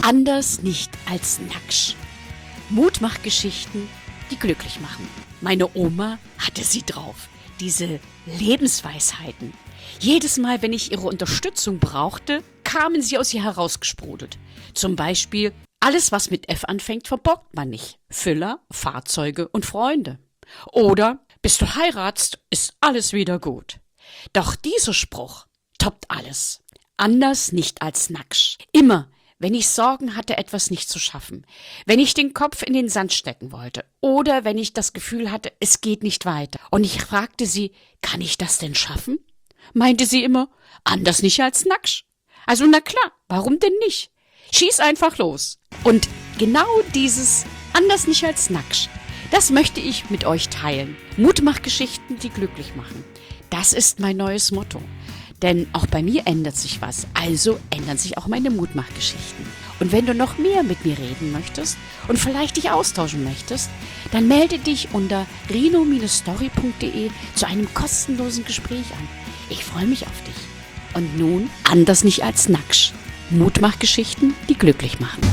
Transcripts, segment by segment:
Anders nicht als Nacksch. Mutmachgeschichten, die glücklich machen. Meine Oma hatte sie drauf. Diese Lebensweisheiten. Jedes Mal, wenn ich ihre Unterstützung brauchte, kamen sie aus ihr herausgesprudelt. Zum Beispiel, alles was mit F anfängt, verborgt man nicht. Füller, Fahrzeuge und Freunde. Oder, bis du heiratst, ist alles wieder gut. Doch dieser Spruch toppt alles. Anders nicht als Nacksch. Immer, wenn ich Sorgen hatte, etwas nicht zu schaffen, wenn ich den Kopf in den Sand stecken wollte oder wenn ich das Gefühl hatte, es geht nicht weiter. Und ich fragte sie, kann ich das denn schaffen? Meinte sie immer, anders nicht als Nacksch. Also na klar, warum denn nicht? Schieß einfach los. Und genau dieses anders nicht als Nacksch, das möchte ich mit euch teilen. Mutmachgeschichten, die glücklich machen. Das ist mein neues Motto. Denn auch bei mir ändert sich was, also ändern sich auch meine Mutmachgeschichten. Und wenn du noch mehr mit mir reden möchtest und vielleicht dich austauschen möchtest, dann melde dich unter rino-story.de zu einem kostenlosen Gespräch an. Ich freue mich auf dich. Und nun, anders nicht als Nacksch. Mutmachgeschichten, die glücklich machen.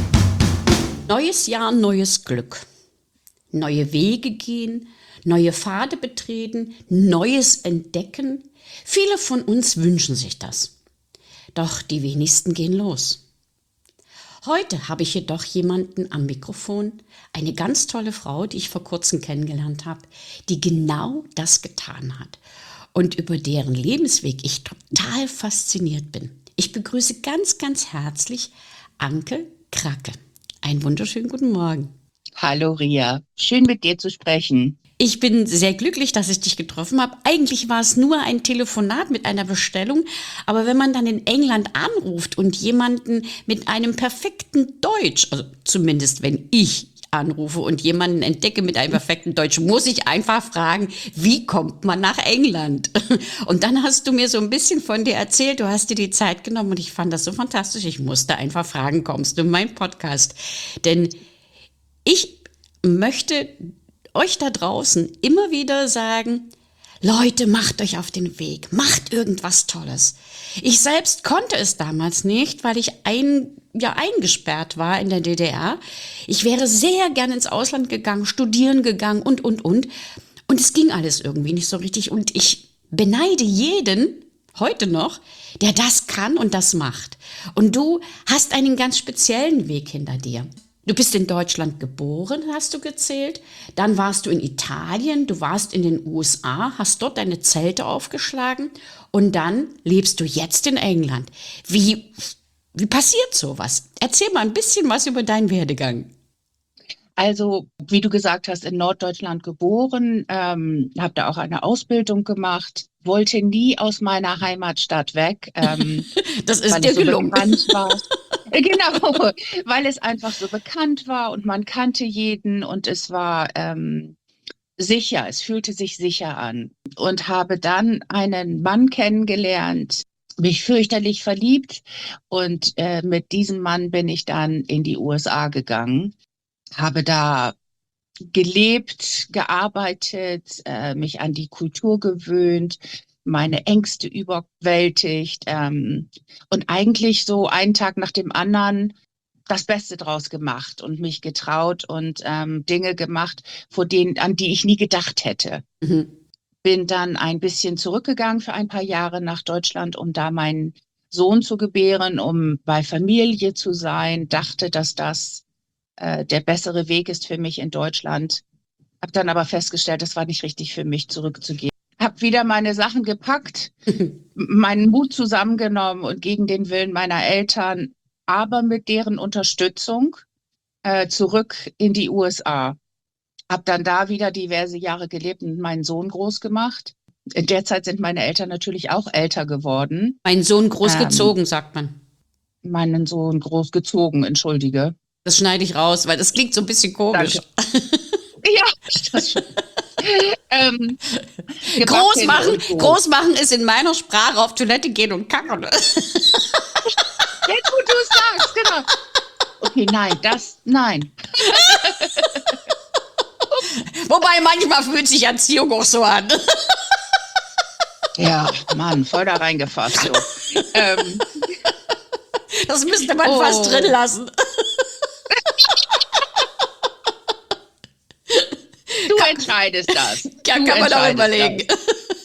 Neues Jahr, neues Glück. Neue Wege gehen, neue Pfade betreten, Neues entdecken. Viele von uns wünschen sich das. Doch die wenigsten gehen los. Heute habe ich jedoch jemanden am Mikrofon, eine ganz tolle Frau, die ich vor kurzem kennengelernt habe, die genau das getan hat und über deren Lebensweg ich total fasziniert bin. Ich begrüße ganz, ganz herzlich Anke Kracke. Einen wunderschönen guten Morgen. Hallo Ria, schön mit dir zu sprechen. Ich bin sehr glücklich, dass ich dich getroffen habe. Eigentlich war es nur ein Telefonat mit einer Bestellung, aber wenn man dann in England anruft und jemanden mit einem perfekten Deutsch, also zumindest wenn ich anrufe und jemanden entdecke mit einem perfekten Deutsch, muss ich einfach fragen, wie kommt man nach England? Und dann hast du mir so ein bisschen von dir erzählt, du hast dir die Zeit genommen und ich fand das so fantastisch. Ich musste einfach fragen, kommst du in meinen Podcast? Denn ich möchte euch da draußen immer wieder sagen, Leute, macht euch auf den Weg, macht irgendwas Tolles. Ich selbst konnte es damals nicht, weil ich eingesperrt war in der DDR. Ich wäre sehr gern ins Ausland gegangen, studieren gegangen und. Und es ging alles irgendwie nicht so richtig. Und ich beneide jeden, heute noch, der das kann und das macht. Und du hast einen ganz speziellen Weg hinter dir. Du bist in Deutschland geboren, hast du gezählt. Dann warst du in Italien, du warst in den USA, hast dort deine Zelte aufgeschlagen und dann lebst du jetzt in England. Wie passiert sowas? Erzähl mal ein bisschen was über deinen Werdegang. Also, wie du gesagt hast, in Norddeutschland geboren, habe da auch eine Ausbildung gemacht, wollte nie aus meiner Heimatstadt weg. Das ist dir gelungen. Genau, weil es einfach so bekannt war und man kannte jeden und es war sicher, es fühlte sich sicher an. Und habe dann einen Mann kennengelernt, mich fürchterlich verliebt und mit diesem Mann bin ich dann in die USA gegangen, habe da gelebt, gearbeitet, mich an die Kultur gewöhnt, meine Ängste überwältigt und eigentlich so einen Tag nach dem anderen das Beste draus gemacht und mich getraut und Dinge gemacht, an die ich nie gedacht hätte. Mhm. Bin dann ein bisschen zurückgegangen für ein paar Jahre nach Deutschland, um da meinen Sohn zu gebären, um bei Familie zu sein, dachte, dass das der bessere Weg ist für mich in Deutschland. Habe dann aber festgestellt, das war nicht richtig für mich, zurückzugehen. Habe wieder meine Sachen gepackt, meinen Mut zusammengenommen und gegen den Willen meiner Eltern, aber mit deren Unterstützung zurück in die USA. Habe dann da wieder diverse Jahre gelebt und meinen Sohn groß gemacht. In der Zeit sind meine Eltern natürlich auch älter geworden. Mein Sohn großgezogen, sagt man. Meinen Sohn großgezogen, entschuldige. Das schneide ich raus, weil das klingt so ein bisschen komisch. Ja, das schon. Großmachen ist in meiner Sprache auf Toilette gehen und kacken. Jetzt, wo du es sagst, genau. Okay, nein. Wobei manchmal fühlt sich Erziehung auch so an. Ja, Mann, voll da reingefasst. So. Das müsste man Oh. fast drin lassen. Du entscheidest das. Ja, Du kann man auch entscheidest überlegen. das.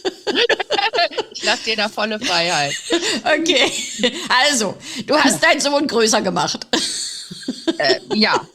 Ich lasse dir da volle Freiheit. Okay, also, du hast deinen Sohn größer gemacht. Ja.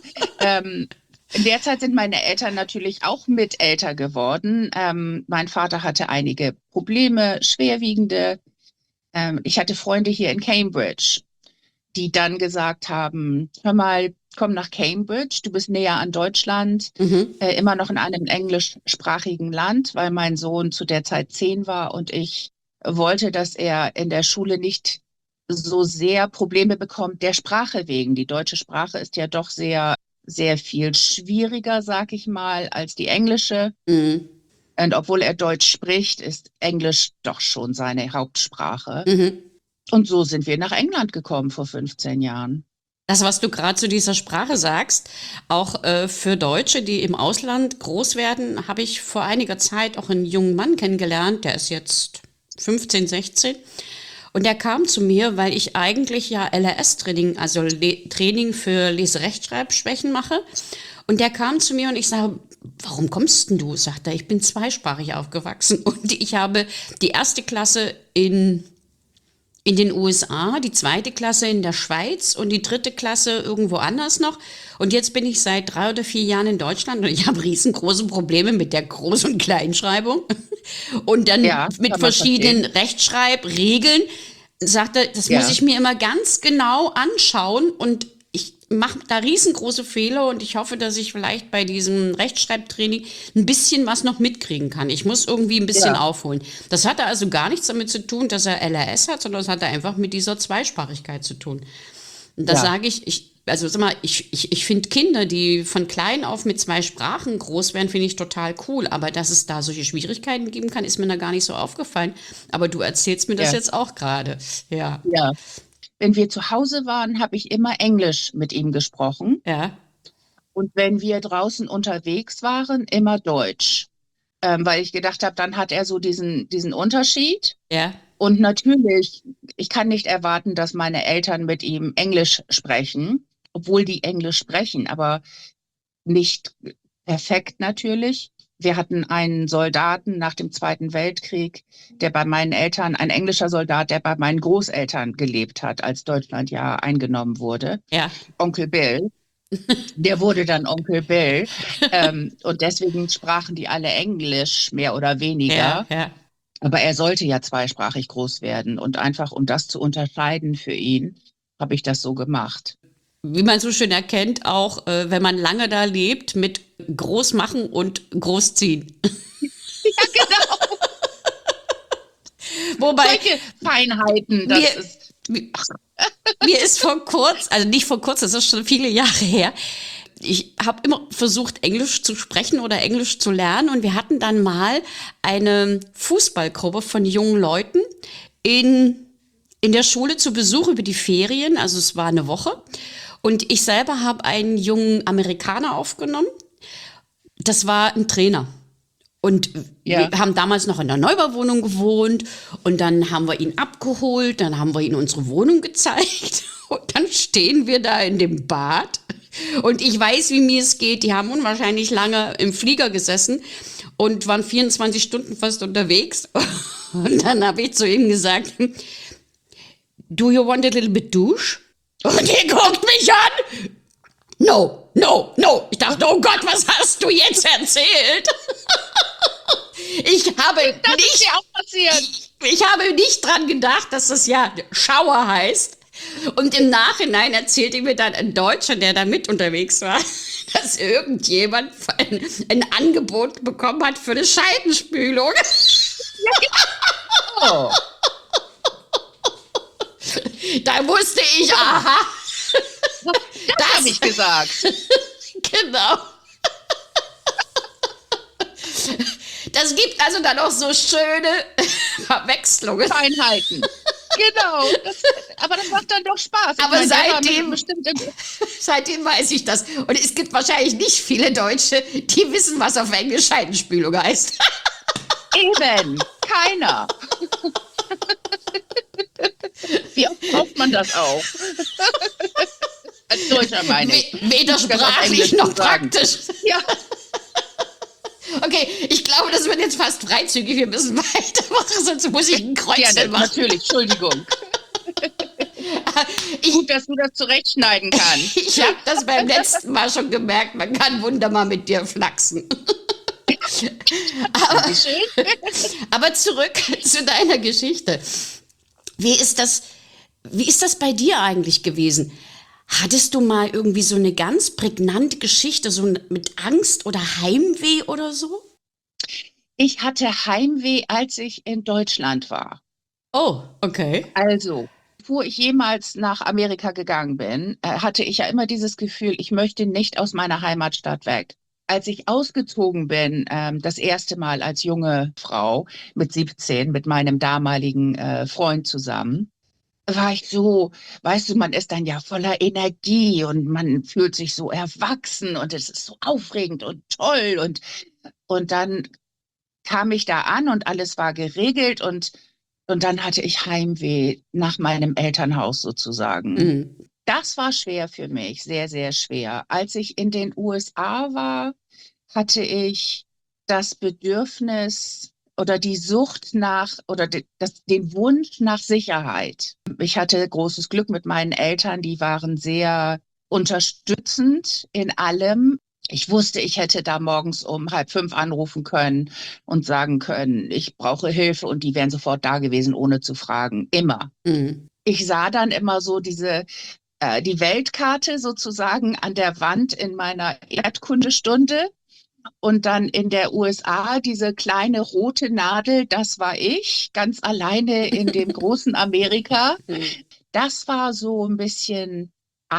In der Zeit sind meine Eltern natürlich auch mit älter geworden. Mein Vater hatte einige Probleme, schwerwiegende. Ich hatte Freunde hier in Cambridge, die dann gesagt haben, hör mal, komm nach Cambridge, du bist näher an Deutschland, immer noch in einem englischsprachigen Land, weil mein Sohn zu der Zeit 10 war und ich wollte, dass er in der Schule nicht so sehr Probleme bekommt der Sprache wegen. Die deutsche Sprache ist ja doch sehr, sehr viel schwieriger, sag ich mal, als die englische. Mhm. Und obwohl er Deutsch spricht, ist Englisch doch schon seine Hauptsprache. Mhm. Und so sind wir nach England gekommen vor 15 Jahren. Das, was du gerade zu dieser Sprache sagst, auch für Deutsche, die im Ausland groß werden, habe ich vor einiger Zeit auch einen jungen Mann kennengelernt, der ist jetzt 15, 16. Und der kam zu mir, weil ich eigentlich ja LRS-Training, also Training für Leserechtschreibschwächen mache. Und der kam zu mir und ich sage, warum kommst denn du? Sagt er, ich bin zweisprachig aufgewachsen und ich habe die erste Klasse in den USA, die zweite Klasse in der Schweiz und die dritte Klasse irgendwo anders noch. Und jetzt bin ich seit 3 oder 4 Jahren in Deutschland und ich habe riesengroße Probleme mit der Groß- und Kleinschreibung. Und dann Ja, mit kann man verschiedenen Rechtschreibregeln. Sagt er, das Ja. muss ich mir immer ganz genau anschauen und ich mache da riesengroße Fehler und ich hoffe, dass ich vielleicht bei diesem Rechtschreibtraining ein bisschen was noch mitkriegen kann. Ich muss irgendwie ein bisschen Ja. aufholen. Das hatte also gar nichts damit zu tun, dass er LRS hat, sondern das hatte einfach mit dieser Zweisprachigkeit zu tun. Und da Ja. sage ich finde Kinder, die von klein auf mit 2 Sprachen groß werden, finde ich total cool. Aber dass es da solche Schwierigkeiten geben kann, ist mir da gar nicht so aufgefallen. Aber du erzählst mir das Ja. jetzt auch gerade. Ja, Ja. Wenn wir zu Hause waren, habe ich immer Englisch mit ihm gesprochen. ja, Und wenn wir draußen unterwegs waren, immer Deutsch. Weil ich gedacht habe, dann hat er so diesen Unterschied. ja, Und natürlich, ich kann nicht erwarten, dass meine Eltern mit ihm Englisch sprechen, obwohl die Englisch sprechen, aber nicht perfekt natürlich. Wir hatten einen Soldaten nach dem Zweiten Weltkrieg, der bei meinen Eltern, ein englischer Soldat, der bei meinen Großeltern gelebt hat, als Deutschland ja eingenommen wurde. ja. Onkel Bill. Der wurde dann Onkel Bill. Und deswegen sprachen die alle Englisch, mehr oder weniger. Ja, ja. Aber er sollte ja zweisprachig groß werden. Und einfach, um das zu unterscheiden für ihn, habe ich das so gemacht. Wie man so schön erkennt, auch wenn man lange da lebt, mit groß machen und großziehen. Ja, genau. Wobei Solche Feinheiten, das mir, ist. mir ist vor kurzem, also nicht vor kurzem, das ist schon viele Jahre her, ich habe immer versucht, Englisch zu sprechen oder Englisch zu lernen. Und wir hatten dann mal eine Fußballgruppe von jungen Leuten in der Schule zu Besuch über die Ferien. Also es war eine Woche. Und ich selber habe einen jungen Amerikaner aufgenommen. Das war ein Trainer. Und Ja. wir haben damals noch in der Neubauwohnung gewohnt und dann haben wir ihn abgeholt, dann haben wir ihm unsere Wohnung gezeigt und dann stehen wir da in dem Bad und ich weiß, wie mir es geht. Die haben unwahrscheinlich lange im Flieger gesessen und waren 24 Stunden fast unterwegs und dann habe ich zu ihm gesagt, do you want a little bit douche? Und er guckt mich an. No, no, no. Ich dachte, oh Gott, was hast du jetzt erzählt? Ich habe Das ist nicht, ja auch passiert. ich habe nicht dran gedacht, dass das ja Schauer heißt. Und im Nachhinein erzählte mir dann ein Deutscher, der da mit unterwegs war, dass irgendjemand ein Angebot bekommen hat für eine Scheibenspülung. Oh. Da wusste ich, aha, Das habe ich gesagt. genau. Das gibt also dann auch so schöne Verwechslungen. Feinheiten. Genau. Aber das macht dann doch Spaß. Ich Aber meine, der war seitdem- bestimmt Seitdem weiß ich das. Und es gibt wahrscheinlich nicht viele Deutsche, die wissen, was auf Englisch Scheibenspülung heißt. eben keiner. Wie oft braucht man das auch? Als Deutscher meine ich. Weder Ich kann auf sprachlich Englisch noch so sagen. praktisch. Ja, Okay, ich glaube, das wird jetzt fast freizügig. Wir müssen weitermachen, sonst muss ich ein Kreuz gerne, machen. natürlich, Entschuldigung. Gut, dass du das zurechtschneiden kannst. Ich habe das beim letzten Mal schon gemerkt, man kann wunderbar mit dir flachsen. Dankeschön. Aber zurück zu deiner Geschichte. Wie ist das bei dir eigentlich gewesen? Hattest du mal irgendwie so eine ganz prägnante Geschichte, so mit Angst oder Heimweh oder so? Ich hatte Heimweh, als ich in Deutschland war. Oh, okay. Also, bevor ich jemals nach Amerika gegangen bin, hatte ich ja immer dieses Gefühl, ich möchte nicht aus meiner Heimatstadt weg. Als ich ausgezogen bin, das erste Mal als junge Frau mit 17, mit meinem damaligen Freund zusammen, war ich so, weißt du, man ist dann ja voller Energie und man fühlt sich so erwachsen und es ist so aufregend und toll und dann kam ich da an und alles war geregelt und dann hatte ich Heimweh nach meinem Elternhaus sozusagen. Mhm. Das war schwer für mich, sehr, sehr schwer. Als ich in den USA war, hatte ich das Bedürfnis oder die Sucht nach oder den Wunsch nach Sicherheit. Ich hatte großes Glück mit meinen Eltern, die waren sehr unterstützend in allem. Ich wusste, ich hätte da morgens um 4:30 anrufen können und sagen können, ich brauche Hilfe und die wären sofort da gewesen, ohne zu fragen. Immer. Mhm. Ich sah dann immer so die Weltkarte sozusagen an der Wand in meiner Erdkundestunde und dann in der USA diese kleine rote Nadel, das war ich, ganz alleine in dem großen Amerika. Das war so ein bisschen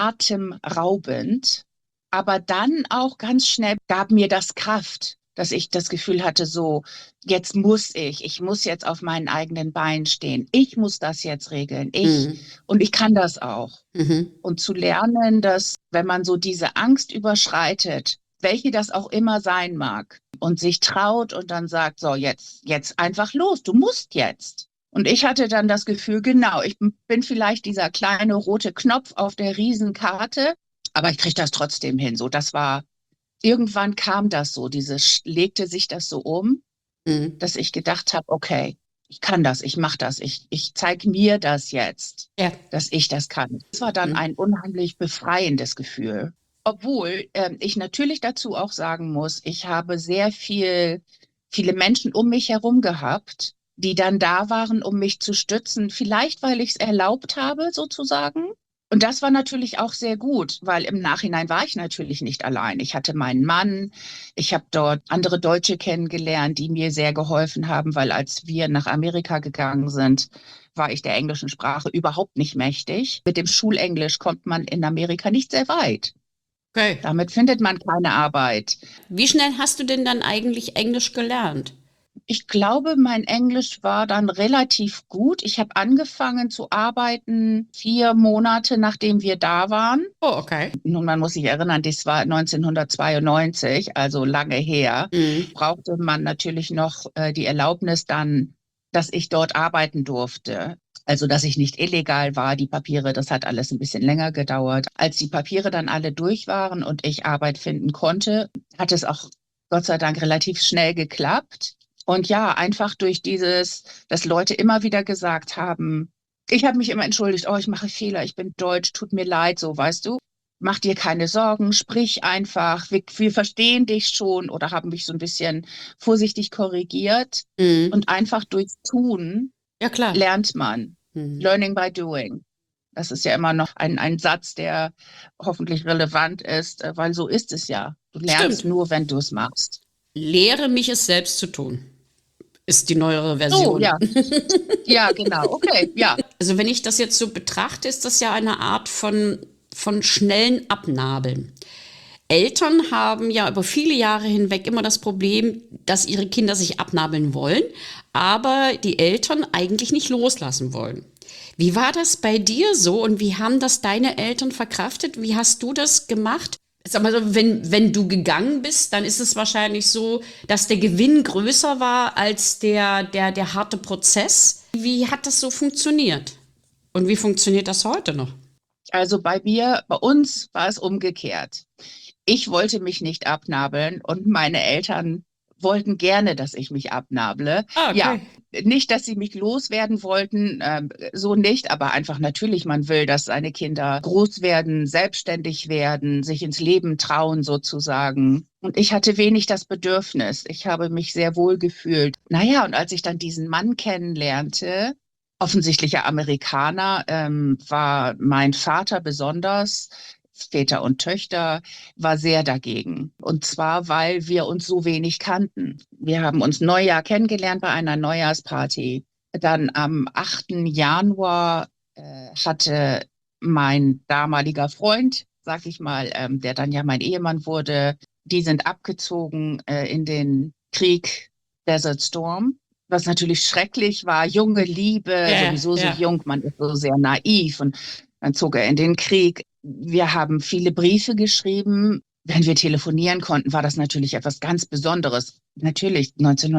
atemraubend, aber dann auch ganz schnell gab mir das Kraft, dass ich das Gefühl hatte, so, jetzt muss ich muss jetzt auf meinen eigenen Beinen stehen. Ich muss das jetzt regeln. Und ich kann das auch. Mhm. Und zu lernen, dass wenn man so diese Angst überschreitet, welche das auch immer sein mag, und sich traut und dann sagt, so, jetzt einfach los, du musst jetzt. Und ich hatte dann das Gefühl, genau, ich bin vielleicht dieser kleine rote Knopf auf der Riesenkarte, aber ich kriege das trotzdem hin. So, irgendwann kam das so, legte sich das so um, Mhm. dass ich gedacht habe, okay, ich kann das, ich mache das, ich zeige mir das jetzt, Ja. dass ich das kann. Das war dann ein unheimlich befreiendes Gefühl. Obwohl ich natürlich dazu auch sagen muss, ich habe viele Menschen um mich herum gehabt, die dann da waren, um mich zu stützen, vielleicht weil ich es erlaubt habe, sozusagen. Und das war natürlich auch sehr gut, weil im Nachhinein war ich natürlich nicht allein. Ich hatte meinen Mann, ich habe dort andere Deutsche kennengelernt, die mir sehr geholfen haben, weil als wir nach Amerika gegangen sind, war ich der englischen Sprache überhaupt nicht mächtig. Mit dem Schulenglisch kommt man in Amerika nicht sehr weit. Okay. Damit findet man keine Arbeit. Wie schnell hast du denn dann eigentlich Englisch gelernt? Ich glaube, mein Englisch war dann relativ gut. Ich habe angefangen zu arbeiten 4 Monate, nachdem wir da waren. Oh, okay. Nun, man muss sich erinnern, das war 1992, also lange her. Brauchte man natürlich noch die Erlaubnis dann, dass ich dort arbeiten durfte. Also, dass ich nicht illegal war, die Papiere, das hat alles ein bisschen länger gedauert. Als die Papiere dann alle durch waren und ich Arbeit finden konnte, hat es auch Gott sei Dank relativ schnell geklappt. Und ja, einfach durch dass Leute immer wieder gesagt haben, ich habe mich immer entschuldigt, oh, ich mache Fehler, ich bin deutsch, tut mir leid, so, weißt du. Mach dir keine Sorgen, sprich einfach, wir verstehen dich schon oder haben mich so ein bisschen vorsichtig korrigiert. Und einfach durchs Tun Ja, klar. lernt man. Learning by doing. Das ist ja immer noch ein Satz, der hoffentlich relevant ist, weil so ist es ja. Du lernst nur, wenn du es machst. Lehre mich es selbst zu tun, ist die neuere Version. Oh, ja. Ja, genau. Okay, ja. Also wenn ich das jetzt so betrachte, ist das ja eine Art von schnellen Abnabeln. Eltern haben ja über viele Jahre hinweg immer das Problem, dass ihre Kinder sich abnabeln wollen, aber die Eltern eigentlich nicht loslassen wollen. Wie war das bei dir so und wie haben das deine Eltern verkraftet? Wie hast du das gemacht? Sag mal so, wenn du gegangen bist, dann ist es wahrscheinlich so, dass der Gewinn größer war als der harte Prozess. Wie hat das so funktioniert? Und wie funktioniert das heute noch? Also bei uns war es umgekehrt. Ich wollte mich nicht abnabeln und meine Eltern wollten gerne, dass ich mich abnable. Ah, Ja, okay. nicht, dass sie mich loswerden wollten, so nicht, aber einfach natürlich, man will, dass seine Kinder groß werden, selbstständig werden, sich ins Leben trauen sozusagen. Und ich hatte wenig das Bedürfnis. Ich habe mich sehr wohl gefühlt. Naja, und als ich dann diesen Mann kennenlernte, offensichtlicher Amerikaner, war mein Vater besonders, Väter und Töchter, war sehr dagegen. Und zwar, weil wir uns so wenig kannten. Wir haben uns Neujahr kennengelernt bei einer Neujahrsparty. Dann am 8. Januar hatte mein damaliger Freund, sag ich mal, der dann ja mein Ehemann wurde, die sind abgezogen in den Krieg Desert Storm, was natürlich schrecklich war. Junge Liebe, Ja, sowieso so ja. jung, man ist so sehr naiv. Und dann zog er in den Krieg. Wir haben viele Briefe geschrieben. Wenn wir telefonieren konnten, war das natürlich etwas ganz Besonderes. Natürlich,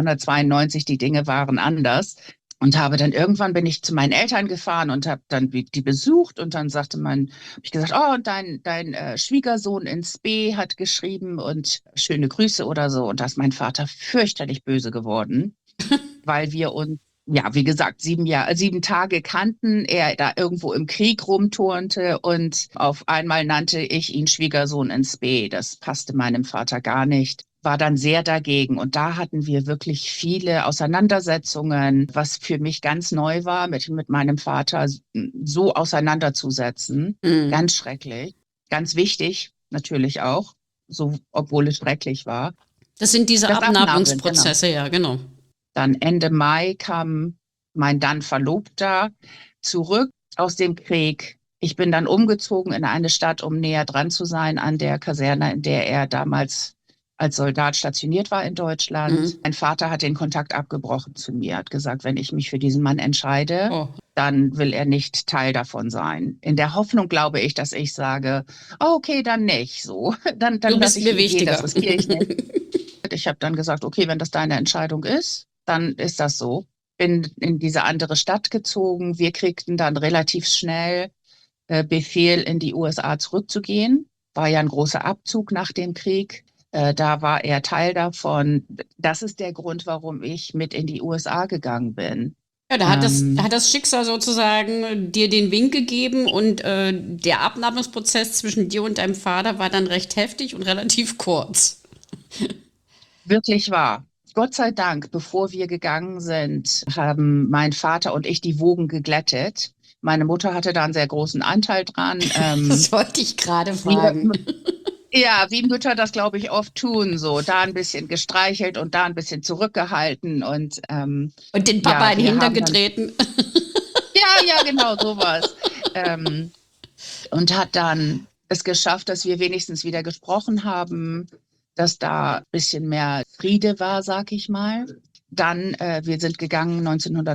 1992, die Dinge waren anders. Und habe dann irgendwann bin ich zu meinen Eltern gefahren und habe dann die besucht und dann habe ich gesagt, oh, und dein Schwiegersohn in Spee hat geschrieben und schöne Grüße oder so. Und da ist mein Vater fürchterlich böse geworden, weil wir uns, ja, wie gesagt, 7 Tage kannten, er da irgendwo im Krieg rumturnte und auf einmal nannte ich ihn Schwiegersohn in Spee. Das passte meinem Vater gar nicht. War dann sehr dagegen. Und da hatten wir wirklich viele Auseinandersetzungen, was für mich ganz neu war, mit meinem Vater so auseinanderzusetzen. Mhm. Ganz schrecklich. Ganz wichtig, natürlich auch, so, obwohl es schrecklich war. Das sind diese Das Abnabeln, genau. Abnabelungsprozesse, ja, genau. Dann Ende Mai kam mein dann Verlobter zurück aus dem Krieg. Ich bin dann umgezogen in eine Stadt, um näher dran zu sein an der Kaserne, in der er damals als Soldat stationiert war in Deutschland. Mhm. Mein Vater hat den Kontakt abgebrochen zu mir, hat gesagt, wenn ich mich für diesen Mann entscheide, Oh. dann will er nicht Teil davon sein. In der Hoffnung glaube ich, dass ich sage, oh, okay, dann nicht so. Dann Du lasse bist ich mir ihn gehen, das wichtiger. riskiere ich nicht. Ich habe dann gesagt, okay, wenn das deine Entscheidung ist, dann ist das so. Bin in diese andere Stadt gezogen. Wir kriegten dann relativ schnell Befehl, in die USA zurückzugehen. War ja ein großer Abzug nach dem Krieg. Da war er Teil davon. Das ist der Grund, warum ich mit in die USA gegangen bin. Ja, da Ähm, hat das Schicksal sozusagen dir den Wink gegeben und der Abnabelungsprozess zwischen dir und deinem Vater war dann recht heftig und relativ kurz. Wirklich wahr. Gott sei Dank, bevor wir gegangen sind, haben mein Vater und ich die Wogen geglättet. Meine Mutter hatte da einen sehr großen Anteil dran. Das wollte ich gerade Wir, fragen. ja, wie Mütter das, glaube ich, oft tun, so da ein bisschen gestreichelt und da ein bisschen zurückgehalten. Und Und den Papa ja, in den wir Hintern haben dann, getreten. ja, genau, sowas. Ähm, und hat dann es geschafft, dass wir wenigstens wieder gesprochen haben, dass da ein bisschen mehr Friede war, sag ich mal. Dann, wir sind gegangen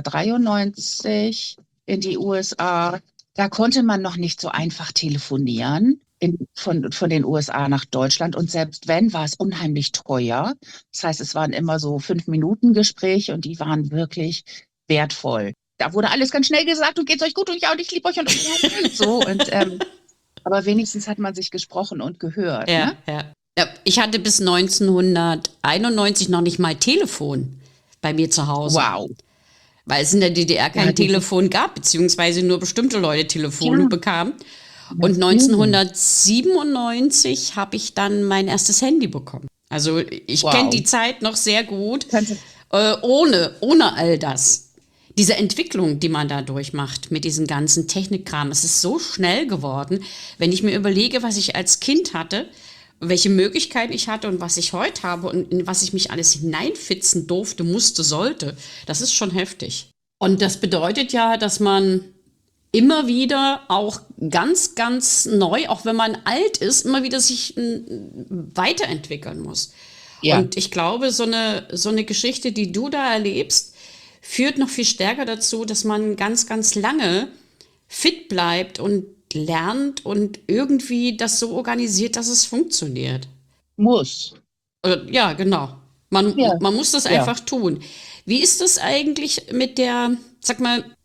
1993 in die USA. Da konnte man noch nicht so einfach telefonieren von den USA nach Deutschland. Und selbst wenn, war es unheimlich teuer. Das heißt, es waren immer so 5-Minuten-Gespräche und die waren wirklich wertvoll. Da wurde alles ganz schnell gesagt, und geht's euch gut und ja, und ich liebe euch und so. Und aber wenigstens hat man sich gesprochen und gehört, Ja, ne? ja. Ja, ich hatte bis 1991 noch nicht mal Telefon bei mir zu Hause, Wow. weil es in der DDR Ja, kein Telefon gab, beziehungsweise nur bestimmte Leute Telefone ja, bekamen. Und natürlich. 1997 habe ich dann mein erstes Handy bekommen. Also ich kenne Wow. die Zeit noch sehr gut, Kannst ohne all das. Diese Entwicklung, die man da durchmacht mit diesem ganzen Technikkram, es ist so schnell geworden, wenn ich mir überlege, was ich als Kind hatte, welche Möglichkeiten ich hatte und was ich heute habe und in was ich mich alles hineinfitzen durfte, musste, sollte, das ist schon heftig. Und das bedeutet ja, dass man immer wieder auch ganz, ganz neu, auch wenn man alt ist, immer wieder sich weiterentwickeln muss. ja, Und ich glaube, so eine Geschichte, die du da erlebst, führt noch viel stärker dazu, dass man ganz, ganz lange fit bleibt und lernt und irgendwie das so organisiert, dass es funktioniert. muss. Ja, genau. Ja, Man muss das ja. einfach tun. Wie ist das eigentlich mit der, sag mal,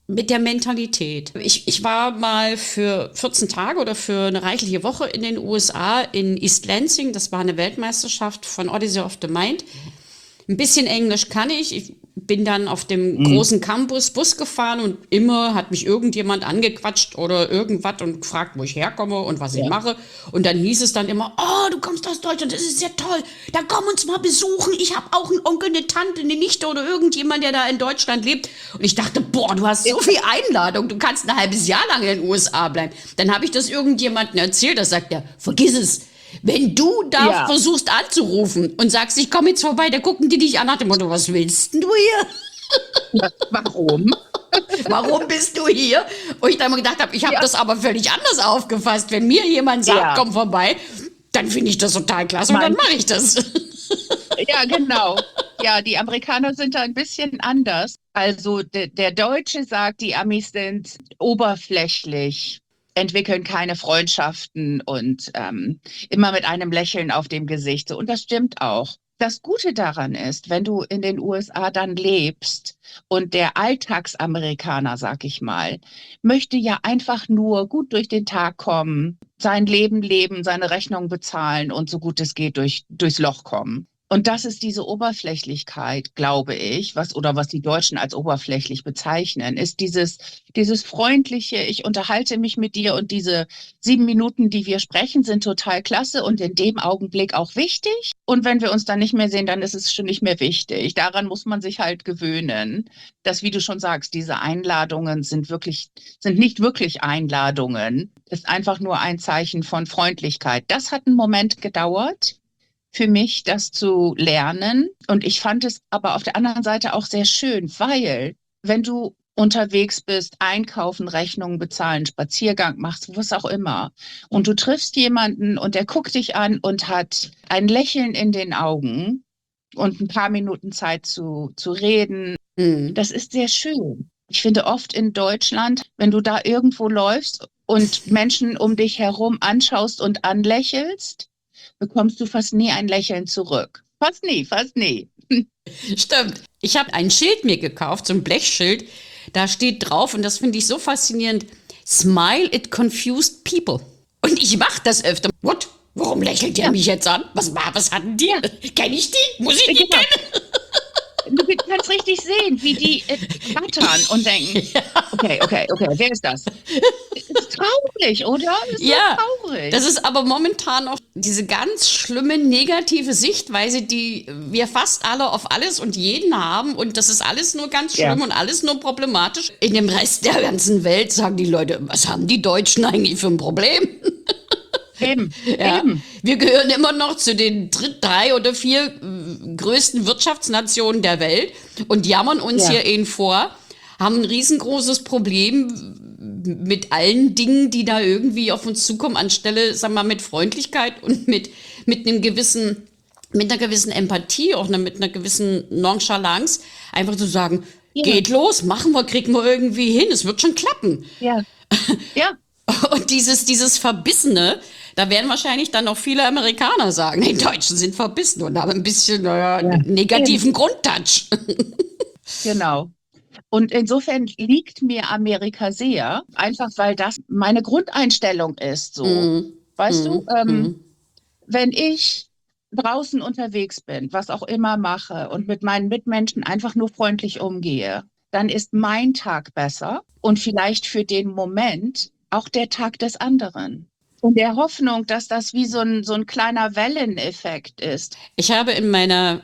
mit der Mentalität. Ich war mal für 14 Tage oder für eine reichliche Woche in den USA in East Lansing. Das war eine Weltmeisterschaft von Odyssey of the Mind. Ein bisschen Englisch kann ich. Ich bin dann auf dem großen Campus Bus gefahren und immer hat mich irgendjemand angequatscht oder irgendwas und gefragt, wo ich herkomme und was ich mache. Und dann hieß es dann immer, oh, du kommst aus Deutschland, das ist ja toll. Dann komm uns mal besuchen. Ich habe auch einen Onkel, eine Tante, eine Nichte oder irgendjemand, der da in Deutschland lebt. Und ich dachte, boah, du hast so viel Einladung, du kannst ein halbes Jahr lang in den USA bleiben. Dann habe ich das irgendjemandem erzählt, da sagt er, vergiss es. Wenn du da versuchst anzurufen und sagst, ich komme jetzt vorbei, da gucken die dich an nach dem Motto, was willst denn du hier? Warum? Warum bist du hier? Und ich dann mal gedacht habe, ich habe das aber völlig anders aufgefasst. Wenn mir jemand sagt, komm vorbei, dann finde ich das total klasse und dann mache ich das. Ja, genau. Ja, die Amerikaner sind da ein bisschen anders. Also der Deutsche sagt, die Amis sind oberflächlich, entwickeln keine Freundschaften und immer mit einem Lächeln auf dem Gesicht. So, und das stimmt auch. Das Gute daran ist, wenn du in den USA dann lebst und der Alltagsamerikaner, sag ich mal, möchte ja einfach nur gut durch den Tag kommen, sein Leben leben, seine Rechnung bezahlen und so gut es geht durchs Loch kommen. Und das ist diese Oberflächlichkeit, glaube ich, was die Deutschen als oberflächlich bezeichnen, ist dieses freundliche, ich unterhalte mich mit dir und diese 7 Minuten, die wir sprechen, sind total klasse und in dem Augenblick auch wichtig. Und wenn wir uns dann nicht mehr sehen, dann ist es schon nicht mehr wichtig. Daran muss man sich halt gewöhnen, dass, wie du schon sagst, diese Einladungen sind nicht wirklich Einladungen, ist einfach nur ein Zeichen von Freundlichkeit. Das hat einen Moment gedauert für mich, das zu lernen. Und ich fand es aber auf der anderen Seite auch sehr schön, weil wenn du unterwegs bist, einkaufen, Rechnungen bezahlen, Spaziergang machst, was auch immer, und du triffst jemanden und der guckt dich an und hat ein Lächeln in den Augen und ein paar Minuten Zeit zu reden, das ist sehr schön. Ich finde oft in Deutschland, wenn du da irgendwo läufst und Menschen um dich herum anschaust und anlächelst, bekommst du fast nie ein Lächeln zurück. Fast nie. Stimmt. Ich habe ein Schild mir gekauft, so ein Blechschild. Da steht drauf, und das finde ich so faszinierend, Smile, it confused people. Und ich mache das öfter. What? Warum lächelt der mich jetzt an? Was hatten die? Kenn ich die? Muss ich die kennen? Du kannst richtig sehen, wie die knattern und denken, okay, wer ist das? Ist traurig, oder? Ist traurig. Das ist aber momentan auch diese ganz schlimme negative Sichtweise, die wir fast alle auf alles und jeden haben. Und das ist alles nur ganz schlimm und alles nur problematisch. In dem Rest der ganzen Welt sagen die Leute, was haben die Deutschen eigentlich für ein Problem? Eben. Wir gehören immer noch zu den 3 oder 4 größten Wirtschaftsnationen der Welt und jammern uns hier vor, haben ein riesengroßes Problem mit allen Dingen, die da irgendwie auf uns zukommen, anstelle, sagen wir mal, mit Freundlichkeit und mit einer gewissen Empathie, auch mit einer gewissen Nonchalance, einfach zu sagen, geht los, machen wir, kriegen wir irgendwie hin, es wird schon klappen. Ja. Und dieses Verbissene, da werden wahrscheinlich dann noch viele Amerikaner sagen, die Deutschen sind verbissen und haben ein bisschen negativen Grundtouch. Genau. Und insofern liegt mir Amerika sehr, einfach weil das meine Grundeinstellung ist. So, weißt du, wenn ich draußen unterwegs bin, was auch immer mache und mit meinen Mitmenschen einfach nur freundlich umgehe, dann ist mein Tag besser und vielleicht für den Moment auch der Tag des anderen. In der Hoffnung, dass das wie so ein kleiner Welleneffekt ist. Ich habe in meiner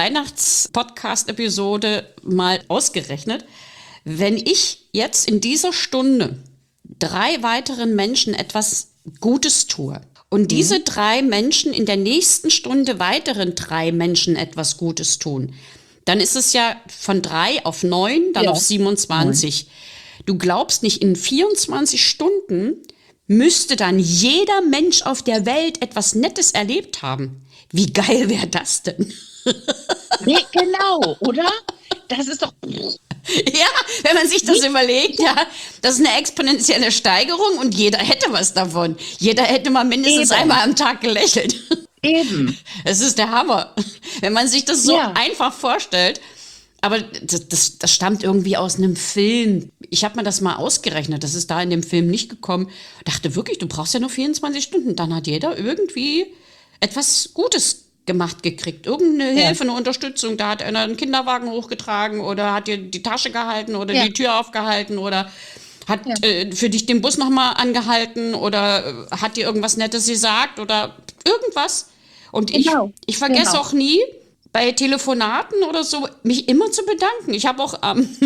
Weihnachts-Podcast-Episode mal ausgerechnet, wenn ich jetzt in dieser Stunde 3 weiteren Menschen etwas Gutes tue und diese 3 Menschen in der nächsten Stunde weiteren 3 Menschen etwas Gutes tun, dann ist es ja von 3 auf 9, dann auf 27. Du glaubst nicht, in 24 Stunden müsste dann jeder Mensch auf der Welt etwas Nettes erlebt haben. Wie geil wäre das denn? Nee, genau, oder? Das ist doch... Ja, wenn man sich das überlegt, das ist eine exponentielle Steigerung und jeder hätte was davon. Jeder hätte mal mindestens einmal am Tag gelächelt. Eben. Es ist der Hammer. Wenn man sich das so einfach vorstellt, Aber das stammt irgendwie aus einem Film. Ich habe mir das mal ausgerechnet. Das ist da in dem Film nicht gekommen. Dachte wirklich, du brauchst ja nur 24 Stunden. Dann hat jeder irgendwie etwas Gutes gemacht gekriegt. Irgendeine Hilfe, eine Unterstützung. Da hat einer einen Kinderwagen hochgetragen oder hat dir die Tasche gehalten oder die Tür aufgehalten oder hat für dich den Bus nochmal angehalten oder hat dir irgendwas Nettes gesagt oder irgendwas. Und ich vergesse auch nie, bei Telefonaten oder so, mich immer zu bedanken. Ich habe auch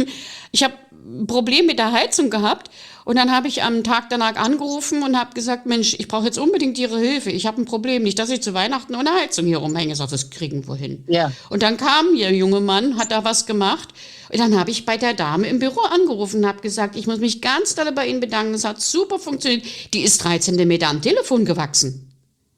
ich habe ein Problem mit der Heizung gehabt und dann habe ich am Tag danach angerufen und habe gesagt, Mensch, ich brauche jetzt unbedingt Ihre Hilfe. Ich habe ein Problem, nicht, dass ich zu Weihnachten ohne Heizung hier rumhänge. Ich sage, das kriegen wir hin. Ja. Und dann kam hier ein junger Mann, hat da was gemacht. Und dann habe ich bei der Dame im Büro angerufen und habe gesagt, ich muss mich ganz doll bei Ihnen bedanken. Es hat super funktioniert. Die ist 3 Zentimeter am Telefon gewachsen.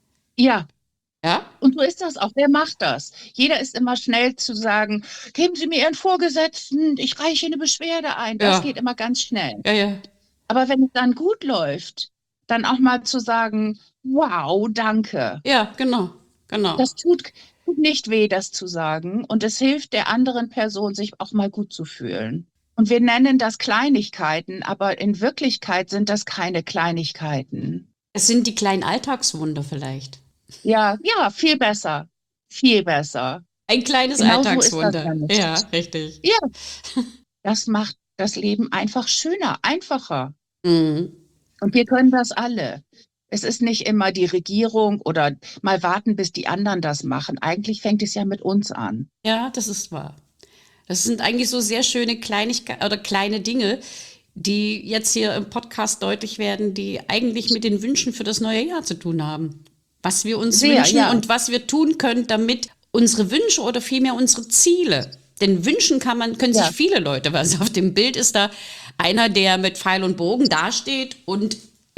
Ja. Ja? Und so ist das auch. Wer macht das? Jeder ist immer schnell zu sagen, geben Sie mir Ihren Vorgesetzten, ich reiche eine Beschwerde ein. Das geht immer ganz schnell. Ja. Aber wenn es dann gut läuft, dann auch mal zu sagen, wow, danke. Ja, genau. Das tut nicht weh, das zu sagen. Und es hilft der anderen Person, sich auch mal gut zu fühlen. Und wir nennen das Kleinigkeiten, aber in Wirklichkeit sind das keine Kleinigkeiten. Es sind die kleinen Alltagswunder vielleicht. Ja, viel besser. Viel besser. Ein kleines Alltagswunder. Ja, richtig. Ja, das macht das Leben einfach schöner, einfacher. Und wir können das alle. Es ist nicht immer die Regierung oder mal warten, bis die anderen das machen. Eigentlich fängt es ja mit uns an. Ja, das ist wahr. Das sind eigentlich so sehr schöne Kleinigkeiten oder kleine Dinge, die jetzt hier im Podcast deutlich werden, die eigentlich mit den Wünschen für das neue Jahr zu tun haben. Was wir uns wünschen und was wir tun können, damit unsere Wünsche oder vielmehr unsere Ziele, denn wünschen können sich viele Leute, weil auf dem Bild ist da einer, der mit Pfeil und Bogen dasteht und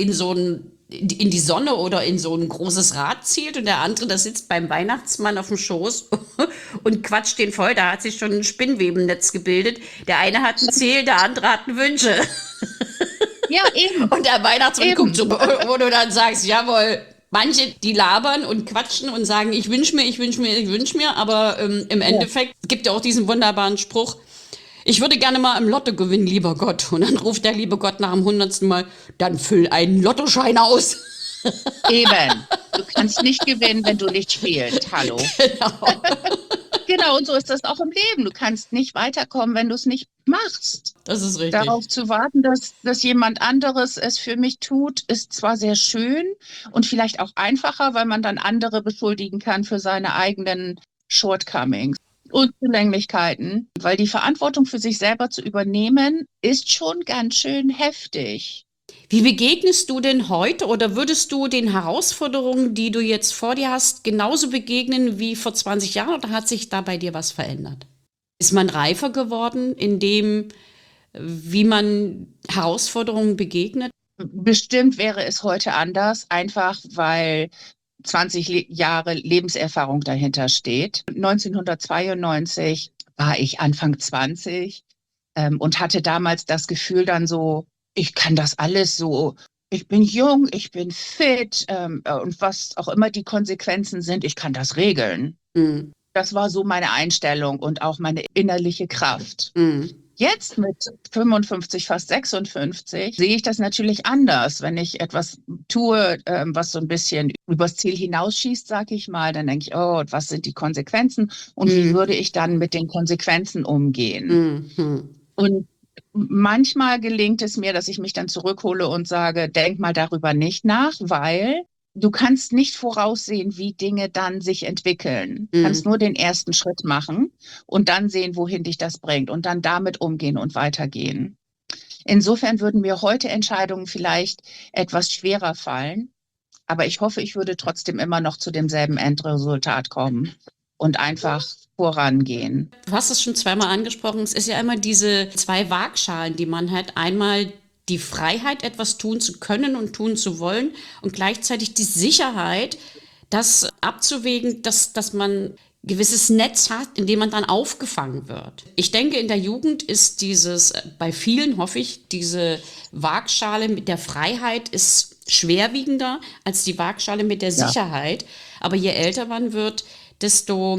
in die Sonne oder in so ein großes Rad zielt und der andere, der sitzt beim Weihnachtsmann auf dem Schoß und quatscht den voll, da hat sich schon ein Spinnwebennetz gebildet. Der eine hat ein Ziel, der andere hat Wünsche. Ja, eben. Und der Weihnachtsmann guckt so, wo du dann sagst, jawohl. Manche, die labern und quatschen und sagen, ich wünsche mir, aber im Endeffekt gibt ja auch diesen wunderbaren Spruch, ich würde gerne mal im Lotto gewinnen, lieber Gott. Und dann ruft der liebe Gott nach dem 100. Mal, dann füll einen Lottoschein aus. Eben. Du kannst nicht gewinnen, wenn du nicht spielst. Hallo. Genau. Genau, und so ist das auch im Leben. Du kannst nicht weiterkommen, wenn du es nicht machst. Das ist richtig. Darauf zu warten, dass jemand anderes es für mich tut, ist zwar sehr schön und vielleicht auch einfacher, weil man dann andere beschuldigen kann für seine eigenen Shortcomings und Zulänglichkeiten. Weil die Verantwortung für sich selber zu übernehmen, ist schon ganz schön heftig. Wie begegnest du denn heute oder würdest du den Herausforderungen, die du jetzt vor dir hast, genauso begegnen wie vor 20 Jahren oder hat sich da bei dir was verändert? Ist man reifer geworden in dem, wie man Herausforderungen begegnet? Bestimmt wäre es heute anders, einfach weil 20 Jahre Lebenserfahrung dahinter steht. 1992 war ich Anfang 20 und hatte damals das Gefühl dann so, ich kann das alles so, ich bin jung, ich bin fit und was auch immer die Konsequenzen sind, ich kann das regeln. Mhm. Das war so meine Einstellung und auch meine innerliche Kraft. Mhm. Jetzt mit 55, fast 56, sehe ich das natürlich anders. Wenn ich etwas tue, was so ein bisschen übers Ziel hinausschießt, sage ich mal, dann denke ich, oh, was sind die Konsequenzen und wie würde ich dann mit den Konsequenzen umgehen? Und manchmal gelingt es mir, dass ich mich dann zurückhole und sage, denk mal darüber nicht nach, weil du kannst nicht voraussehen, wie Dinge dann sich entwickeln. Du kannst nur den ersten Schritt machen und dann sehen, wohin dich das bringt und dann damit umgehen und weitergehen. Insofern würden mir heute Entscheidungen vielleicht etwas schwerer fallen, aber ich hoffe, ich würde trotzdem immer noch zu demselben Endresultat kommen und einfach vorangehen. Du hast es schon zweimal angesprochen, es ist ja immer diese 2 Waagschalen, die man hat. Einmal die Freiheit, etwas tun zu können und tun zu wollen und gleichzeitig die Sicherheit, das abzuwägen, dass man ein gewisses Netz hat, in dem man dann aufgefangen wird. Ich denke, in der Jugend ist bei vielen hoffe ich, diese Waagschale mit der Freiheit ist schwerwiegender als die Waagschale mit der Sicherheit. Aber je älter man wird, desto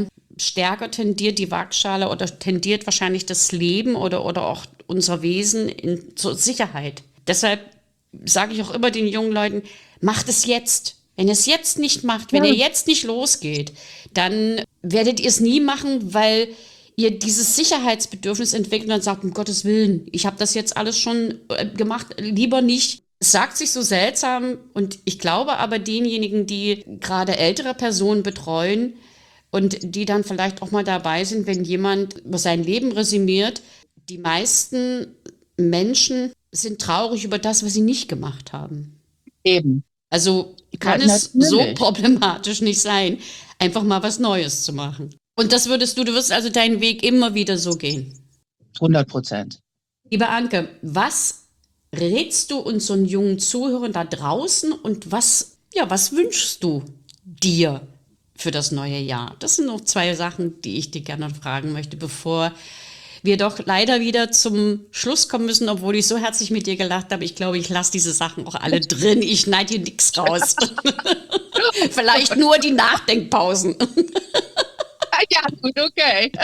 stärker tendiert die Waagschale oder tendiert wahrscheinlich das Leben oder auch unser Wesen zur Sicherheit. Deshalb sage ich auch immer den jungen Leuten, macht es jetzt. Wenn ihr es jetzt nicht macht, wenn ihr jetzt nicht losgeht, dann werdet ihr es nie machen, weil ihr dieses Sicherheitsbedürfnis entwickelt und sagt, um Gottes Willen, ich habe das jetzt alles schon gemacht, lieber nicht. Es sagt sich so seltsam und ich glaube aber denjenigen, die gerade ältere Personen betreuen und die dann vielleicht auch mal dabei sind, wenn jemand über sein Leben resümiert, die meisten Menschen sind traurig über das, was sie nicht gemacht haben. Eben. Also kann es so problematisch nicht sein, einfach mal was Neues zu machen. Und das du wirst also deinen Weg immer wieder so gehen. 100%. Liebe Anke, was rätst du unseren jungen Zuhörern da draußen und was wünschst du dir für das neue Jahr? Das sind noch 2 Sachen, die ich dir gerne fragen möchte, bevor wir doch leider wieder zum Schluss kommen müssen, obwohl ich so herzlich mit dir gelacht habe. Ich glaube, ich lasse diese Sachen auch alle drin. Ich schneide hier nichts raus. Vielleicht nur die Nachdenkpausen. Ja, gut, okay.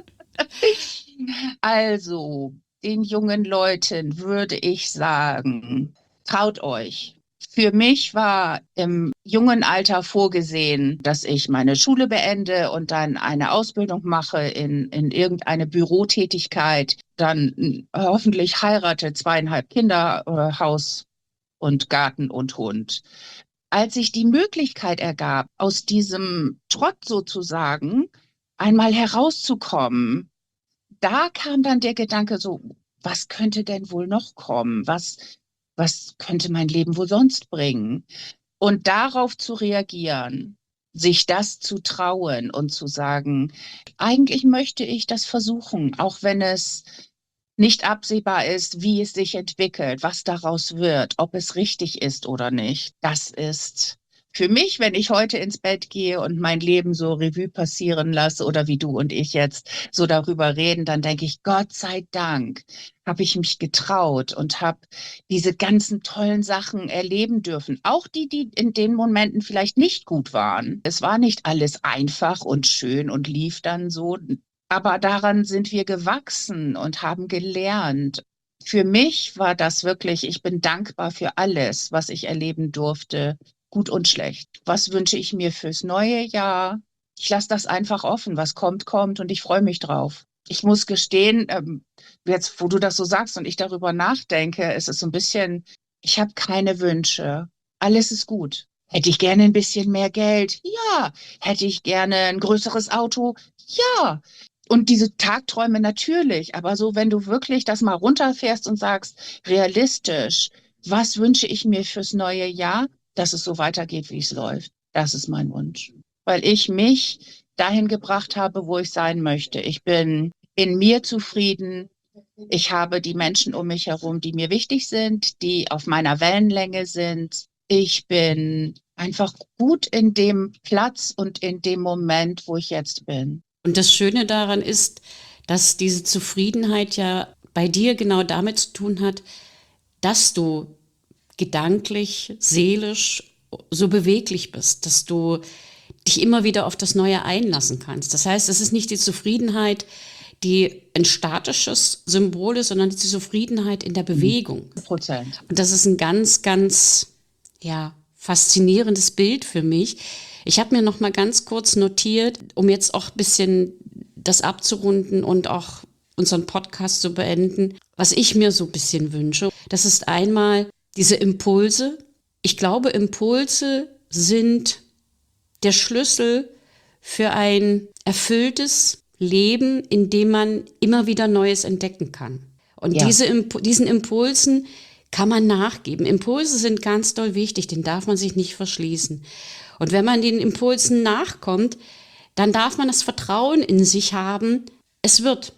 Also, den jungen Leuten würde ich sagen, traut euch. Für mich war im jungen Alter vorgesehen, dass ich meine Schule beende und dann eine Ausbildung mache in irgendeine Bürotätigkeit, dann hoffentlich heirate, 2,5 Kinder, Haus und Garten und Hund. Als sich die Möglichkeit ergab, aus diesem Trott sozusagen einmal herauszukommen, da kam dann der Gedanke so, was könnte denn wohl noch kommen? Was könnte mein Leben wohl sonst bringen? Und darauf zu reagieren, sich das zu trauen und zu sagen, eigentlich möchte ich das versuchen, auch wenn es nicht absehbar ist, wie es sich entwickelt, was daraus wird, ob es richtig ist oder nicht. Das ist für mich, wenn ich heute ins Bett gehe und mein Leben so Revue passieren lasse oder wie du und ich jetzt so darüber reden, dann denke ich, Gott sei Dank habe ich mich getraut und habe diese ganzen tollen Sachen erleben dürfen. Auch die in den Momenten vielleicht nicht gut waren. Es war nicht alles einfach und schön und lief dann so. Aber daran sind wir gewachsen und haben gelernt. Für mich war das wirklich, ich bin dankbar für alles, was ich erleben durfte, gut und schlecht. Was wünsche ich mir fürs neue Jahr? Ich lasse das einfach offen. Was kommt, kommt und ich freue mich drauf. Ich muss gestehen, jetzt, wo du das so sagst und ich darüber nachdenke, ist es so ein bisschen, ich habe keine Wünsche. Alles ist gut. Hätte ich gerne ein bisschen mehr Geld? Ja. Hätte ich gerne ein größeres Auto? Ja. Und diese Tagträume natürlich, aber so, wenn du wirklich das mal runterfährst und sagst, realistisch, was wünsche ich mir fürs neue Jahr, dass es so weitergeht, wie es läuft. Das ist mein Wunsch. Weil ich mich dahin gebracht habe, wo ich sein möchte. Ich bin in mir zufrieden. Ich habe die Menschen um mich herum, die mir wichtig sind, die auf meiner Wellenlänge sind. Ich bin einfach gut in dem Platz und in dem Moment, wo ich jetzt bin. Und das Schöne daran ist, dass diese Zufriedenheit ja bei dir genau damit zu tun hat, dass du gedanklich, seelisch so beweglich bist, dass du dich immer wieder auf das Neue einlassen kannst. Das heißt, es ist nicht die Zufriedenheit, die ein statisches Symbol ist, sondern die Zufriedenheit in der Bewegung. 100%. Und das ist ein ganz, ganz faszinierendes Bild für mich. Ich habe mir noch mal ganz kurz notiert, um jetzt auch ein bisschen das abzurunden und auch unseren Podcast zu beenden, was ich mir so ein bisschen wünsche. Das ist einmal diese Impulse. Ich glaube, Impulse sind der Schlüssel für ein erfülltes Leben, in dem man immer wieder Neues entdecken kann. Und diesen Impulsen kann man nachgeben. Impulse sind ganz doll wichtig, den darf man sich nicht verschließen. Und wenn man den Impulsen nachkommt, dann darf man das Vertrauen in sich haben, es wird.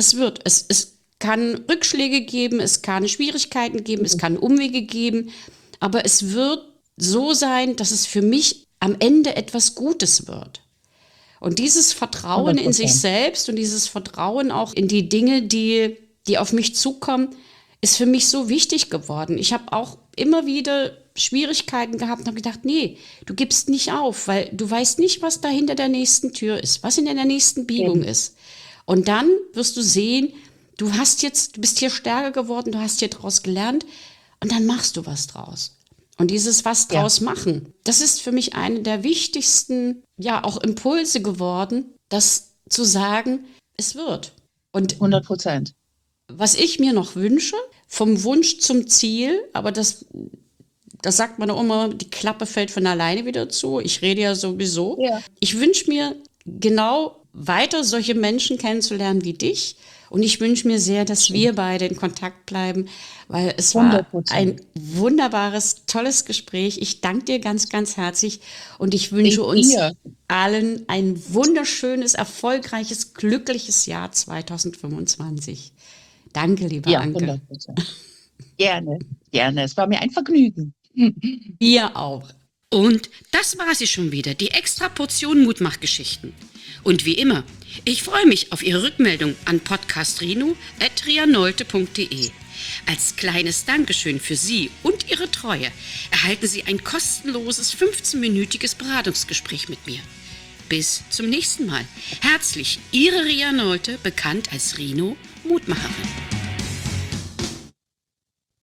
Es kann Rückschläge geben, es kann Schwierigkeiten geben, es kann Umwege geben, aber es wird so sein, dass es für mich am Ende etwas Gutes wird. Und dieses Vertrauen 100%. In sich selbst und dieses Vertrauen auch in die Dinge, die auf mich zukommen, ist für mich so wichtig geworden. Ich habe auch immer wieder Schwierigkeiten gehabt und habe gedacht, nee, du gibst nicht auf, weil du weißt nicht, was da hinter der nächsten Tür ist, was in der nächsten Biegung ist. Und dann wirst du sehen, du bist hier stärker geworden, du hast hier draus gelernt und dann machst du was draus. Und dieses was draus machen, das ist für mich eine der wichtigsten, auch Impulse geworden, das zu sagen, es wird. Und 100%. was ich mir noch wünsche, vom Wunsch zum Ziel, aber das sagt man auch immer, die Klappe fällt von alleine wieder zu. Ich rede ja sowieso. Ja. Ich wünsche mir genau weiter solche Menschen kennenzulernen wie dich. Und ich wünsche mir sehr, dass wir beide in Kontakt bleiben, weil es 100%. War ein wunderbares, tolles Gespräch. Ich danke dir ganz, ganz herzlich und ich wünsche uns allen ein wunderschönes, erfolgreiches, glückliches Jahr 2025. Danke, liebe Anke. 100%. Gerne, gerne. Es war mir ein Vergnügen. Wir auch. Und das war sie schon wieder, die extra Portion Mutmachgeschichten. Und wie immer, ich freue mich auf Ihre Rückmeldung an podcastrino@rianolte.de. Als kleines Dankeschön für Sie und Ihre Treue erhalten Sie ein kostenloses 15-minütiges Beratungsgespräch mit mir. Bis zum nächsten Mal. Herzlich, Ihre Ria Nolte, bekannt als Rino Mutmacherin.